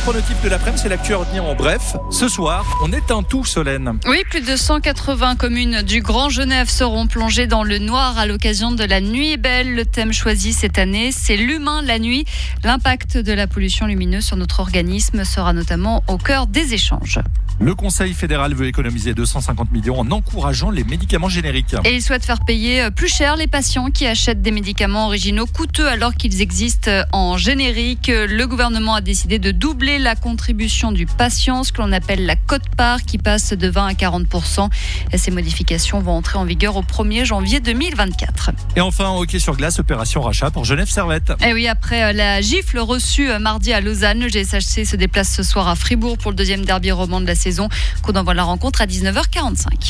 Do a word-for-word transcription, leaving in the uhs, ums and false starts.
pronostics de l'après-midi, c'est l'actu à retenir en bref. Ce soir, on éteint tout, Solène. Oui, plus de cent quatre-vingts communes du Grand Genève seront plongées dans le noir à l'occasion de la Nuit est belle. Le thème choisi cette année, c'est l'humain la nuit. L'impact de la pollution lumineuse sur notre organisme sera notamment au cœur des échanges. Le Conseil fédéral veut économiser deux cent cinquante millions en encourageant les médicaments génériques. Et il souhaite faire payer plus cher les patients qui achètent des médicaments originaux coûteux alors qu'ils existent en générique. Le gouvernement a décidé de doubler la contribution du patient, ce que l'on appelle la quote-part, qui passe de vingt à quarante pour cent. Et ces modifications vont entrer en vigueur au premier janvier deux mille vingt-quatre. Et enfin, hockey sur glace, opération rachat pour Genève Servette. Et oui, après la gifle reçue mardi à Lausanne, le G S H C se déplace ce soir à Fribourg pour le deuxième derby roman de la saison. Coup d'envoi de la rencontre à dix-neuf heures quarante-cinq.